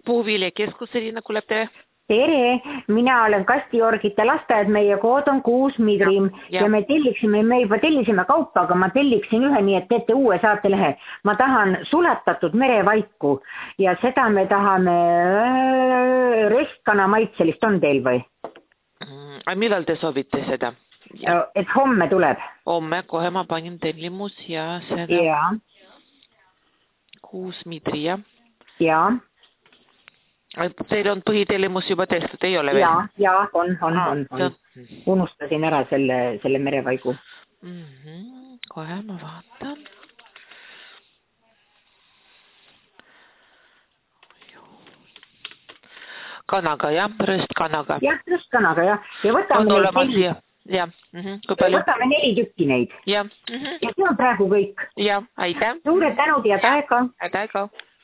Puuviljakeskus Irina kuuleb tere. Tere, mina olen Kastiorgite lasteaed, meie kood on 6 Midrim ja me juba tellisime kaupa, aga ma telliksin ühe, nii et teete uue saatelehe. Ma tahan sulatatud merevaiku ja seda me tahame restkana maitselist on teil või? Millal te soovite seda? Et homme tuleb. Homme, kohe ma panin tellimus ja seda 6 Midri, jah? Jaa. Teil on põhitellimus juba tehtud, ei ole veel? Jaa, on. Unustasin ära selle merevaigu. Kohe ma vaatan. Kanaga, jah? Röstkanaga. Jah, röstkanaga, jah. Ja võtame 4 tükki neid. Ja see on praegu kõik. Ja, aitäh. Suured tänud ja taega. Taega.